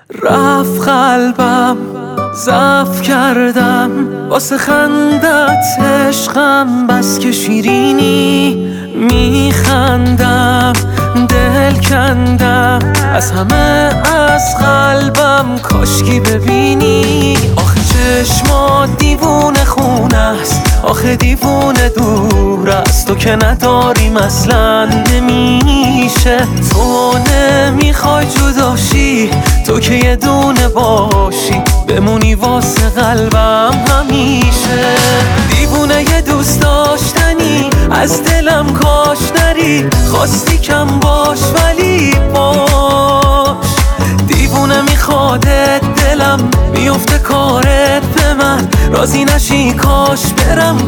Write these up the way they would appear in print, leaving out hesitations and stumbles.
رفت قلبم ضعف کردم واسه خندت عشقم، بس که شیرینی میخندم دل کندم از همه از قلبم، کاشکی ببینی آخه چشمات دیوونه خونه است، آخه دیوونه دور است، تو که نداریم اصلا نمیشه، تو نمیخوای جداشی، تو که یه دونه باشی بمونی واسه قلبم همیشه. دیوونه یه دوست داشتنی از دلم کاش نری، خواستی کم باش ولی باش، دیوونه میخوادت دلم میفته کارت به من، راضی نشی کاش برم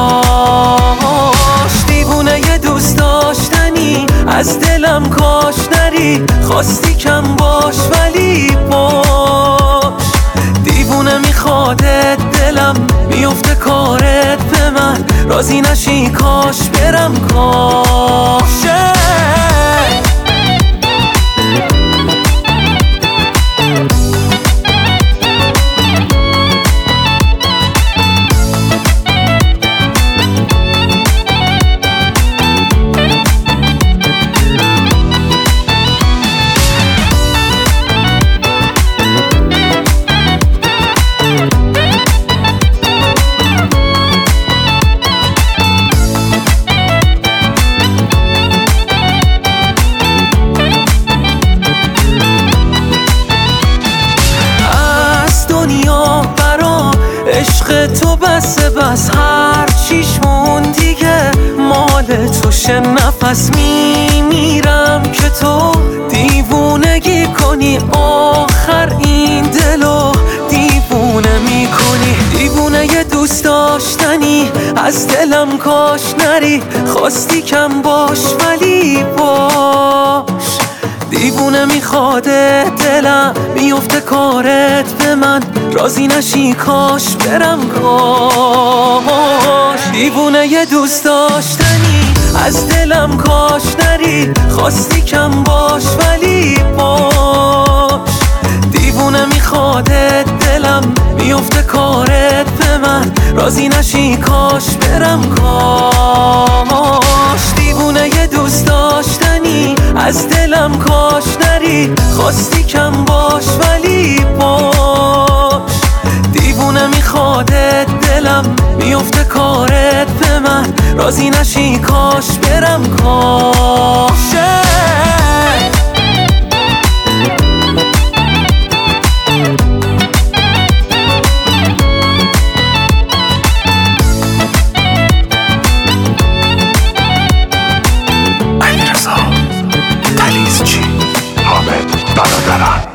کاش. دیوونه یه دوست داشتنی از دلم کاش نری، خواستی کم باش ولی باش، دیوونه میخوادت دلم میفته کارت به من، راضی نشی کاش برم کاش. عشق تو بسه بس هر چیش مون دیگه مال توشه، نفس میمیرم که تو دیوونگی کنی، آخر این دلو دیوونه میکنی. دیوونه یه دوست داشتنی از دلم کاش نری، خواستی کم باش ولی باش، دیوونه میخواده دلم میفته کارت به من، راضی نشی کاش برم کاش. دیوونه یه دوست داشتنی از دلم کاش نری، خواستی کم باش ولی باش، دیوونه میخواده دلم میفته کارت به من، راضی نشی کاش برم کاش. دیوونه یه دوست داشتنی از دلم کاش نری، خواستی کم باش ولی باش، دیوونه میخوادت دلم میفته کارت به من، راضی نشی کاش برم کاش. علیرضا تلیزچی، حامد برادران.